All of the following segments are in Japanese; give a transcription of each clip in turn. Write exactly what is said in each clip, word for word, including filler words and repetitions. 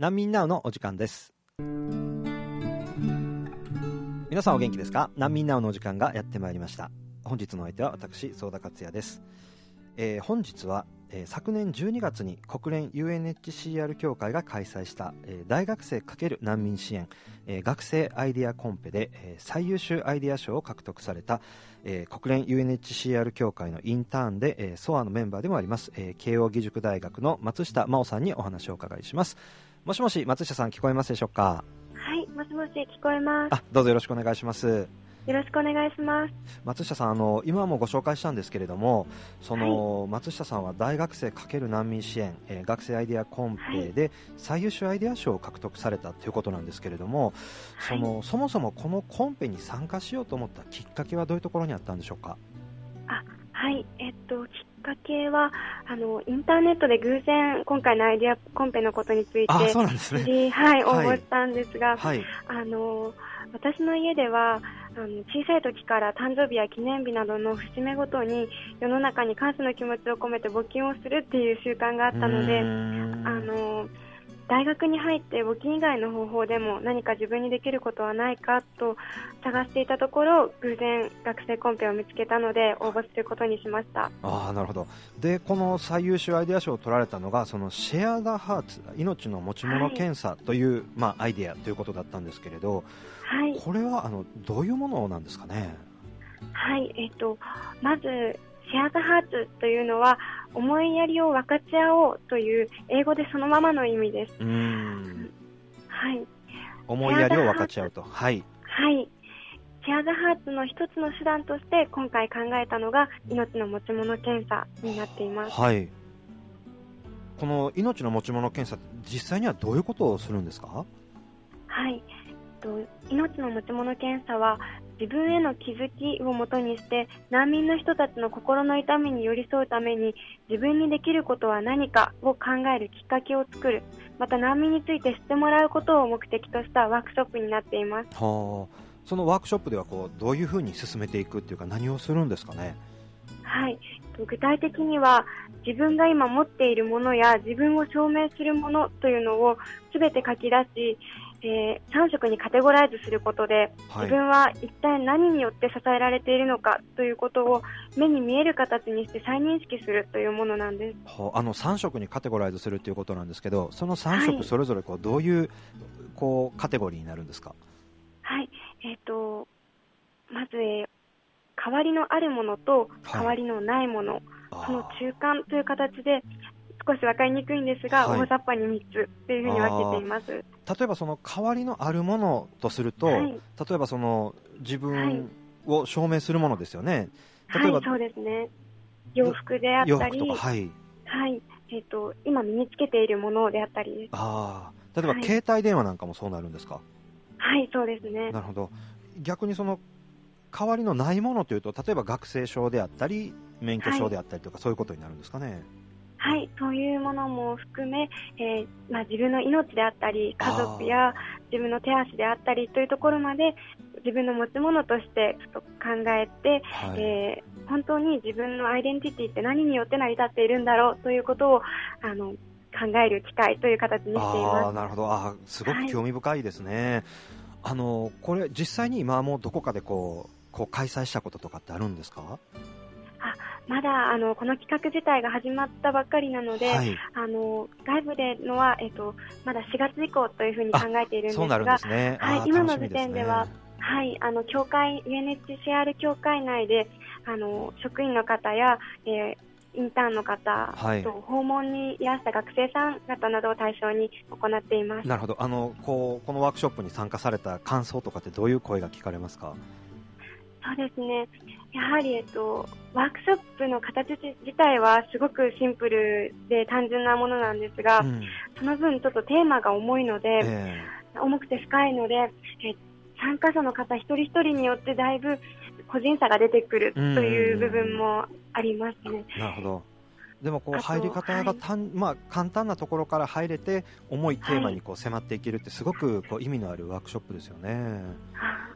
難民ナウのお時間です。皆さんお元気ですか？難民ナウのお時間がやってまいりました。本日の相手は私、相田克也です。えー、本日は、えー、昨年じゅうにがつに国連 ユーエヌエイチシーアール 協会が開催した、えー、大学生×難民支援、えー、学生アイデアコンペで、えー、最優秀アイデア賞を獲得された、えー、国連 ユーエヌエイチシーアール 協会のインターンで、えー、ソアのメンバーでもあります、えー、慶応義塾大学の松下真央さんにお話をお伺いします。もしもし、松下さん聞こえますでしょうか？ はい、もしもし聞こえます。 あ、どうぞよろしくお願いします。 よろしくお願いします。 松下さん、あの今もご紹介したんですけれども、その、はい、松下さんは大学生×難民支援、えー、学生アイデアコンペで最優秀アイデア賞を獲得されたということなんですけれども、はい、そのそもそもこのコンペに参加しようと思ったきっかけはどういうところにあったんでしょうか？ あ、はい、えっときっかけはあのインターネットで偶然今回のアイデアコンペのことについて、 あ、そうなんですね、 はい、応募したんですが、 はい、 あの私の家ではあの小さい時から誕生日や記念日などの節目ごとに世の中に感謝の気持ちを込めて募金をするっていう習慣があったので、あの大学に入って募金以外の方法でも何か自分にできることはないかと探していたところ、偶然学生コンペを見つけたので応募することにしました。 あー、なるほど。で、この最優秀アイデア賞を取られたのがそのシェア・ザ・ハーツ、命の持ち物検査という、はい、まあ、アイデアということだったんですけれど、はい、これはあのどういうものなんですかね？ はい、えっと、まずシェア・ザ・ハーツというのは思いやりを分かち合おうという英語でそのままの意味です。 うーん、 はい、 思いやりを分かち合うと、はい、 はい、シェア・ザ・ハーツの一つの手段として今回考えたのが命の持ち物検査になっています。 はい、この命の持ち物検査、実際にはどういうことをするんですか？ はい、命の持ち物検査は自分への気づきをもとにして難民の人たちの心の痛みに寄り添うために自分にできることは何かを考えるきっかけを作る、また難民について知ってもらうことを目的としたワークショップになっています。 はあ、そのワークショップではこうどういうふうに進めていくっていうか、何をするんですかね？ はい、具体的には自分が今持っているものや自分を証明するものというのをすべて書き出し、えー、さん色にカテゴライズすることで、はい、自分は一体何によって支えられているのかということを目に見える形にして再認識するというものなんです。 はあ、あのさん色にカテゴライズするということなんですけど、そのさん色それぞれこうどういう、こうカテゴリーになるんですか？ はい、えーと、まず、えー、代わりのあるものと代わりのないもの、はい、その中間という形で少し分かりにくいんですが、はい、大雑把にみっつというふうに分けています。 例えばその代わりのあるものとすると、はい、例えばその自分を証明するものですよね。 例えば、はい、そうですね、洋服であったり、 はいはい、えーと、今身につけているものであったりです。 あ、例えば、はい、携帯電話なんかもそうなるんですか？ はい、そうですね。 なるほど。逆にその代わりのないものというと、例えば学生証であったり免許証であったりとか、はい、そういうことになるんですかね？ はい、そういうものも含め、えーまあ、自分の命であったり家族や自分の手足であったりというところまで自分の持ち物として考えて、はい、えー、本当に自分のアイデンティティって何によって成り立っているんだろうということをあの考える機会という形にしています。 あ、なるほど。あ、すごく興味深いですね。はい、あのこれ実際に今もどこかでこう、こう開催したこととかってあるんですか？ あ、まだあのこの企画自体が始まったばっかりなので、はい、あの外部でのは、えっと、まだしがつ以降というふうに考えているんですが、 そうなるんですね。 はい、今の時点では、はい、あの協会 ユーエヌエイチシーアール 協会内であの職員の方や、えーインターンの方、はい、と訪問にいらした学生さん方などを対象に行っています。 なるほど。あのこうこのワークショップに参加された感想とかってどういう声が聞かれますか？ そうですね、やはり、えっと、ワークショップの形自体はすごくシンプルで単純なものなんですが、うん、その分ちょっとテーマが重いので、えー、重くて深いので、え参加者の方一人一人によってだいぶ個人差が出てくるという部分もありますね。 なるほど。でもこう入り方がたん、はい、まあ、簡単なところから入れて重いテーマにこう迫っていけるってすごくこう意味のあるワークショップですよね。 はい、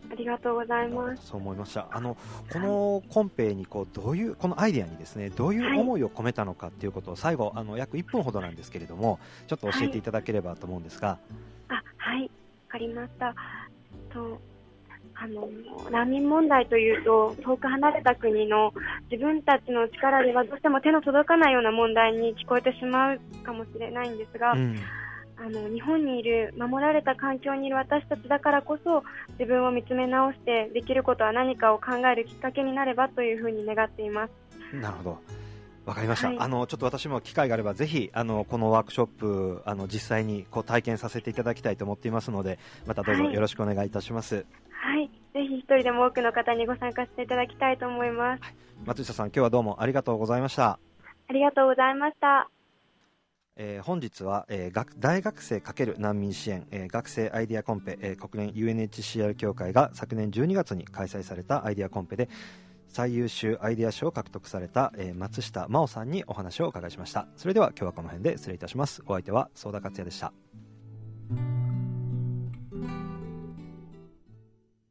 ありがとうございます。 そう思いました。あのこのコンペにこうどういうこのアイデアにですねどういう思いを込めたのかっていうことを最後あの約いっぷんほどなんですけれどもちょっと教えていただければと思うんですが。はい、 あはいわかりました。とあの難民問題というと遠く離れた国の自分たちの力ではどうしても手の届かないような問題に聞こえてしまうかもしれないんですが、うん、あの日本にいる守られた環境にいる私たちだからこそ自分を見つめ直してできることは何かを考えるきっかけになればというふうに願っています。 なるほど、わかりました。はい、あのちょっと私も機会があればぜひあのこのワークショップあの実際にこう体験させていただきたいと思っていますのでまたどうぞよろしくお願いいたします。 はい、はい、ぜひ一人でも多くの方にご参加していただきたいと思います。はい、 松下さん今日はどうもありがとうございました。 ありがとうございました。 えー、本日は、えー、学大学生×難民支援、えー、学生アイデアコンペ、えー、国連 ユーエヌエイチシーアール 協会が昨年じゅうにがつに開催されたアイデアコンペで最優秀アイデア賞を獲得された、えー、松下真央さんにお話をお伺いしました。それでは今日はこの辺で失礼いたします。お相手は相田克也でした。